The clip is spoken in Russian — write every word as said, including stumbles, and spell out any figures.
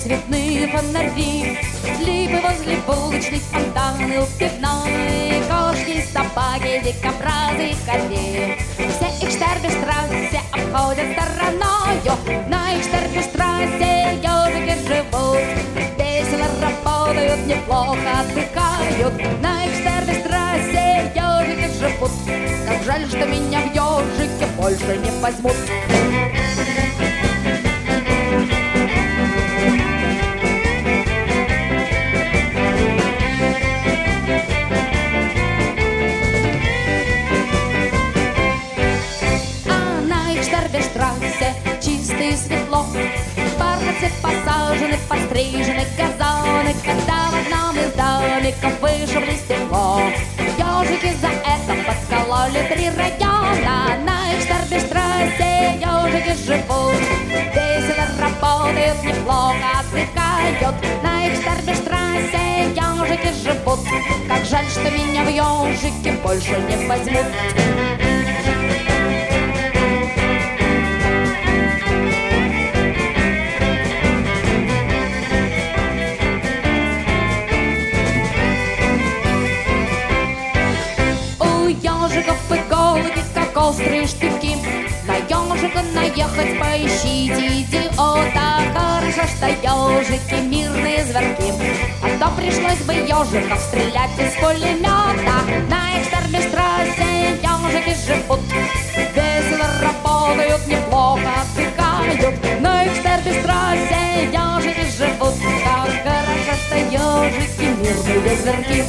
цветные фонари, липы возле булочных, фонтаны у пивной, кошки, собаки, дикобразы, ходи. Все их Штербестрассе обходят стороною, на их Штербестрассе ежики живут, весело работают, неплохо отдыхают, на их Штербестрассе ежики живут. Как жаль, что меня в ежике больше не возьмут. Чисто и светло, бархатцы посажены, пострижены газоны, когда в одном из домиков вышибли стекло. Ежики за это подкололи три района, на их Штербестрассе ежики живут, весело работают, неплохо отдыхают, на их Штербестрассе ежики живут. Как жаль, что меня в ежике больше не возьмут. Иголки, как острые штыки, на ежика наехать поищите идиота. Хорошо, что ежики мирные зверки, а то пришлось бы ежиков стрелять из пулемета. На их Штербестрассе ежики живут, весело работают, неплохо отдыхают, на их Штербестрассе ежики живут. Как хорошо, что ежики мирные зверки.